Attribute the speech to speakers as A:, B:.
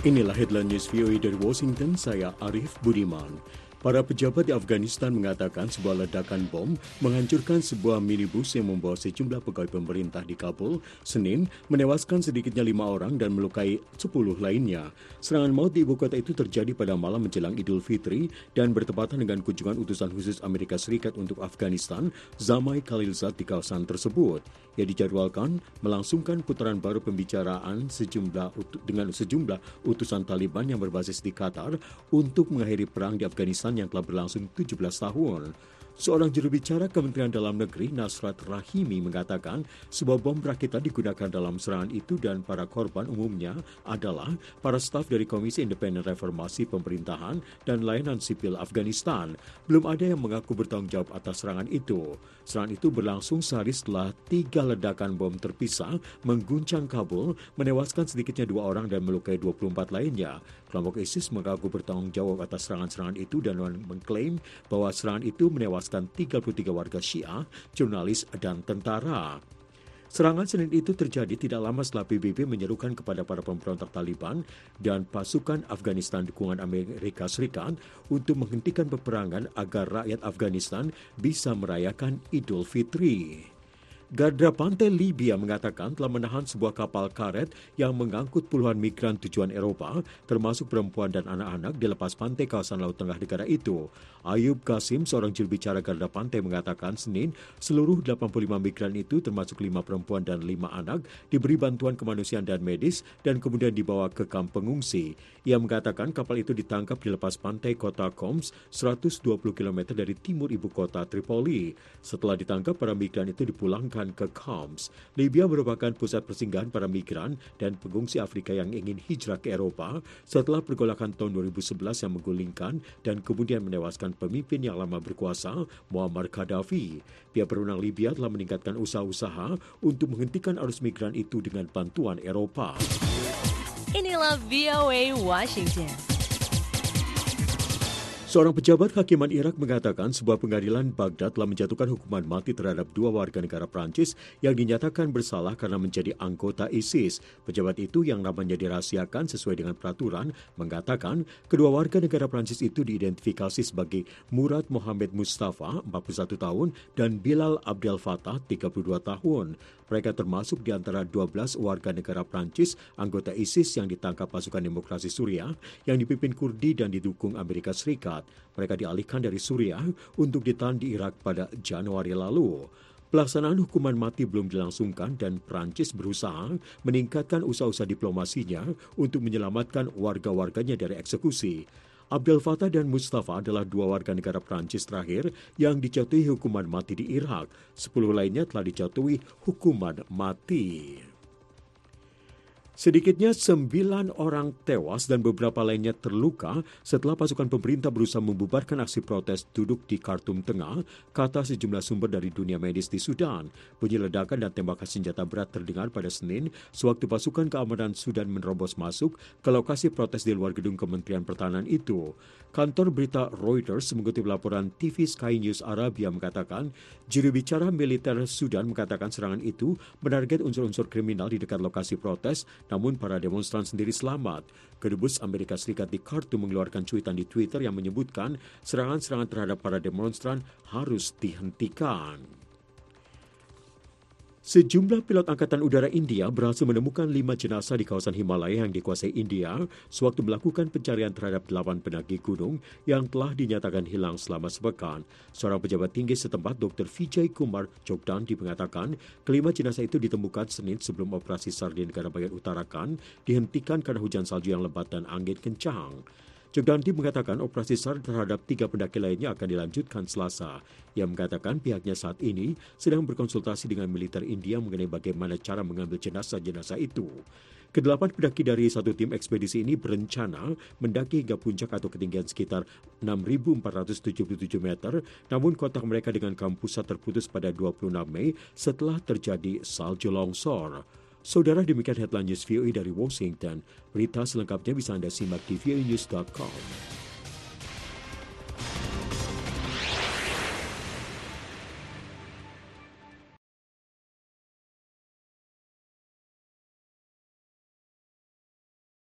A: Inilah headline news VOA dari Washington, saya Arif Budiman. Para pejabat di Afghanistan mengatakan sebuah ledakan bom menghancurkan sebuah minibus yang membawa sejumlah pegawai pemerintah di Kabul, Senin, menewaskan sedikitnya 5 orang dan melukai 10 lainnya. Serangan maut di ibu kota itu terjadi pada malam menjelang Idul Fitri dan bertepatan dengan kunjungan utusan khusus Amerika Serikat untuk Afghanistan, Zamai Khalilzad di kawasan tersebut. Ia dijadwalkan melangsungkan putaran baru pembicaraan dengan sejumlah utusan Taliban yang berbasis di Qatar untuk mengakhiri perang di Afghanistan yang telah berlangsung 17 tahun. Seorang juru bicara Kementerian Dalam Negeri Nasrat Rahimi mengatakan sebuah bom rakitan digunakan dalam serangan itu dan para korban umumnya adalah para staf dari Komisi Independen Reformasi Pemerintahan dan Layanan Sipil Afghanistan. Belum ada yang mengaku bertanggung jawab atas serangan itu. Serangan itu berlangsung sehari setelah 3 ledakan bom terpisah mengguncang Kabul, menewaskan sedikitnya 2 orang dan melukai 24 lainnya. Kelompok ISIS mengaku bertanggung jawab atas serangan-serangan itu dan mengklaim bahwa serangan itu menewaskan 33 warga Syiah, jurnalis, dan tentara. Serangan Senin itu terjadi tidak lama setelah PBB menyerukan kepada para pemberontak Taliban dan pasukan Afghanistan dukungan Amerika Serikat untuk menghentikan peperangan agar rakyat Afghanistan bisa merayakan Idul Fitri. Garda Pantai Libya mengatakan telah menahan sebuah kapal karet yang mengangkut puluhan migran tujuan Eropa, termasuk perempuan dan anak-anak di lepas pantai kawasan Laut Tengah negara itu. Ayub Qasim, seorang juru bicara Garda Pantai, mengatakan Senin seluruh 85 migran itu, termasuk 5 perempuan dan 5 anak, diberi bantuan kemanusiaan dan medis dan kemudian dibawa ke kamp pengungsi. Ia mengatakan kapal itu ditangkap di lepas pantai kota Homs, 120 km dari timur ibu kota Tripoli. Setelah ditangkap, para migran itu dipulangkan ke Homs. Libya merupakan pusat persinggahan para migran dan pengungsi Afrika yang ingin hijrah ke Eropa setelah pergolakan tahun 2011 yang menggulingkan dan kemudian menewaskan pemimpin yang lama berkuasa, Muammar Gaddafi. Pihak berwenang Libya telah meningkatkan usaha-usaha untuk menghentikan arus migran itu dengan bantuan Eropa.
B: Inilah VOA Washington.
A: Seorang pejabat kehakiman Irak mengatakan sebuah pengadilan Baghdad telah menjatuhkan hukuman mati terhadap 2 warga negara Prancis yang dinyatakan bersalah karena menjadi anggota ISIS. Pejabat itu yang namanya dirahasiakan sesuai dengan peraturan mengatakan kedua warga negara Prancis itu diidentifikasi sebagai Murad Mohamed Mustafa, 41 tahun, dan Bilal Abdel Fattah, 32 tahun. Mereka termasuk di antara 12 warga negara Prancis anggota ISIS yang ditangkap pasukan demokrasi Suriah yang dipimpin Kurdi dan didukung Amerika Serikat. Mereka dialihkan dari Suriah untuk ditahan di Irak pada Januari lalu. Pelaksanaan hukuman mati belum dilangsungkan dan Prancis berusaha meningkatkan usaha-usaha diplomasinya untuk menyelamatkan warga-warganya dari eksekusi. Abdel Fattah dan Mustafa adalah 2 warga negara Prancis terakhir yang dijatuhi hukuman mati di Irak. 10 lainnya telah dijatuhi hukuman mati. Sedikitnya 9 orang tewas dan beberapa lainnya terluka setelah pasukan pemerintah berusaha membubarkan aksi protes duduk di Khartoum Tengah, kata sejumlah sumber dari dunia medis di Sudan. Bunyi ledakan dan tembakan senjata berat terdengar pada Senin sewaktu pasukan keamanan Sudan menerobos masuk ke lokasi protes di luar gedung Kementerian Pertahanan itu. Kantor berita Reuters mengutip laporan TV Sky News Arabia mengatakan, juru bicara militer Sudan mengatakan serangan itu menarget unsur-unsur kriminal di dekat lokasi protes, namun para demonstran sendiri selamat. Kedubes Amerika Serikat di Khartoum mengeluarkan cuitan di Twitter yang menyebutkan serangan-serangan terhadap para demonstran harus dihentikan. Sejumlah pilot Angkatan Udara India berhasil menemukan 5 jenazah di kawasan Himalaya yang dikuasai India sewaktu melakukan pencarian terhadap 8 pendaki gunung yang telah dinyatakan hilang selama sepekan. Seorang pejabat tinggi setempat, Dr. Vijay Kumar Jogdandi, mengatakan kelima jenazah itu ditemukan Senin sebelum operasi SAR di negara bagian Uttarakhand dihentikan karena hujan salju yang lebat dan angin kencang. Jogdandi mengatakan operasi SAR terhadap 3 pendaki lainnya akan dilanjutkan Selasa. Ia mengatakan pihaknya saat ini sedang berkonsultasi dengan militer India mengenai bagaimana cara mengambil jenazah-jenazah itu. Ke-8 pendaki dari satu tim ekspedisi ini berencana mendaki hingga puncak atau ketinggian sekitar 6.477 meter, namun kontak mereka dengan kampus terputus pada 26 Mei setelah terjadi salju longsor. Saudara, demikian headline news VOA dari Washington. Berita selengkapnya bisa Anda simak di voanews.com.